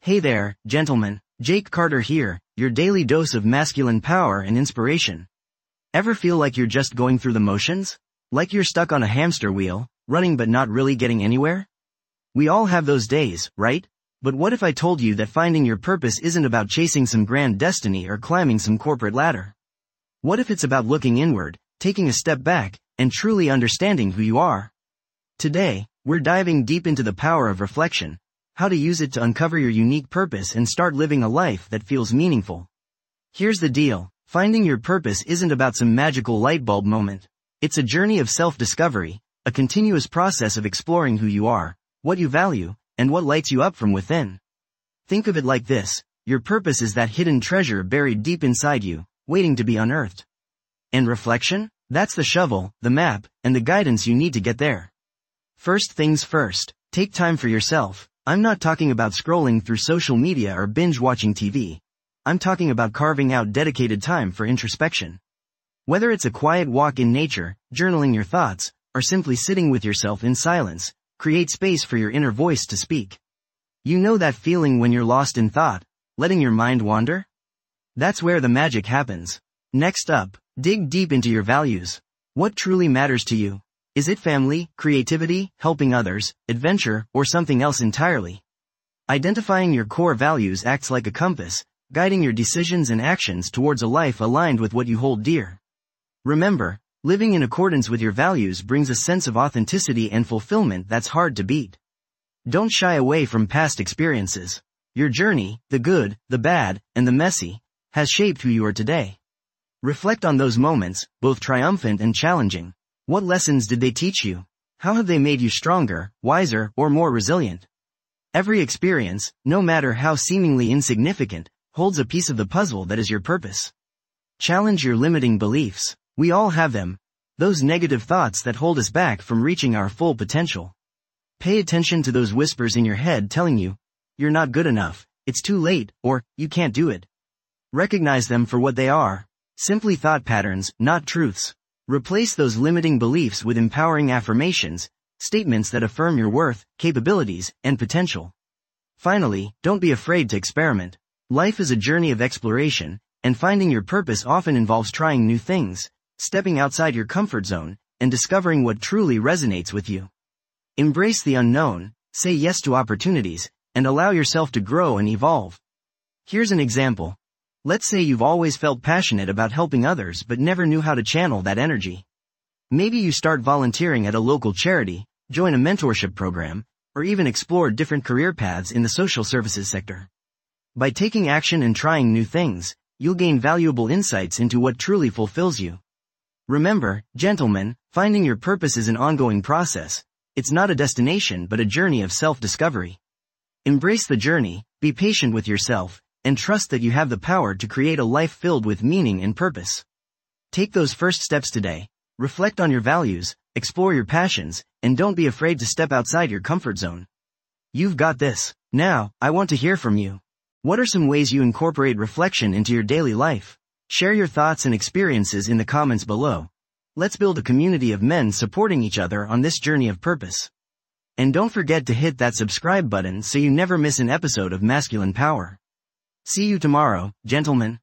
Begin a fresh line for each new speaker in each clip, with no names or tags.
Hey there, gentlemen, Jake Carter here, your daily dose of masculine power and inspiration. Ever feel like you're just going through the motions? Like you're stuck on a hamster wheel, running but not really getting anywhere? We all have those days, right? But what if I told you that finding your purpose isn't about chasing some grand destiny or climbing some corporate ladder? What if it's about looking inward, taking a step back, and truly understanding who you are? Today, we're diving deep into the power of reflection, how to use it to uncover your unique purpose and start living a life that feels meaningful. Here's the deal, finding your purpose isn't about some magical light bulb moment. It's a journey of self-discovery, a continuous process of exploring who you are, what you value, and what lights you up from within. Think of it like this, your purpose is that hidden treasure buried deep inside you, waiting to be unearthed. And reflection? That's the shovel, the map, and the guidance you need to get there. First things first, take time for yourself. I'm not talking about scrolling through social media or binge-watching TV. I'm talking about carving out dedicated time for introspection. Whether it's a quiet walk in nature, journaling your thoughts, or simply sitting with yourself in silence, create space for your inner voice to speak. You know that feeling when you're lost in thought, letting your mind wander? That's where the magic happens. Next up, dig deep into your values. What truly matters to you? Is it family, creativity, helping others, adventure, or something else entirely? Identifying your core values acts like a compass, guiding your decisions and actions towards a life aligned with what you hold dear. Remember, living in accordance with your values brings a sense of authenticity and fulfillment that's hard to beat. Don't shy away from past experiences. Your journey, the good, the bad, and the messy, has shaped who you are today. Reflect on those moments, both triumphant and challenging. What lessons did they teach you? How have they made you stronger, wiser, or more resilient? Every experience, no matter how seemingly insignificant, holds a piece of the puzzle that is your purpose. Challenge your limiting beliefs. We all have them. Those negative thoughts that hold us back from reaching our full potential. Pay attention to those whispers in your head telling you, you're not good enough, it's too late, or, you can't do it. Recognize them for what they are. Simply thought patterns, not truths. Replace those limiting beliefs with empowering affirmations, statements that affirm your worth, capabilities, and potential. Finally, don't be afraid to experiment. Life is a journey of exploration, and finding your purpose often involves trying new things, stepping outside your comfort zone, and discovering what truly resonates with you. Embrace the unknown, say yes to opportunities, and allow yourself to grow and evolve. Here's an example. Let's say you've always felt passionate about helping others but never knew how to channel that energy. Maybe you start volunteering at a local charity, join a mentorship program, or even explore different career paths in the social services sector. By taking action and trying new things, you'll gain valuable insights into what truly fulfills you. Remember, gentlemen, finding your purpose is an ongoing process. It's not a destination but a journey of self-discovery. Embrace the journey, be patient with yourself, and trust that you have the power to create a life filled with meaning and purpose. Take those first steps today, reflect on your values, explore your passions, and don't be afraid to step outside your comfort zone. You've got this. Now, I want to hear from you. What are some ways you incorporate reflection into your daily life? Share your thoughts and experiences in the comments below. Let's build a community of men supporting each other on this journey of purpose. And don't forget to hit that subscribe button so you never miss an episode of Masculine Power. See you tomorrow, gentlemen.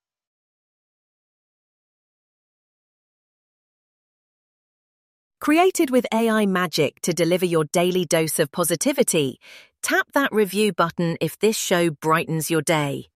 Created with AI magic to deliver your daily dose of positivity, tap that review button if this show brightens your day.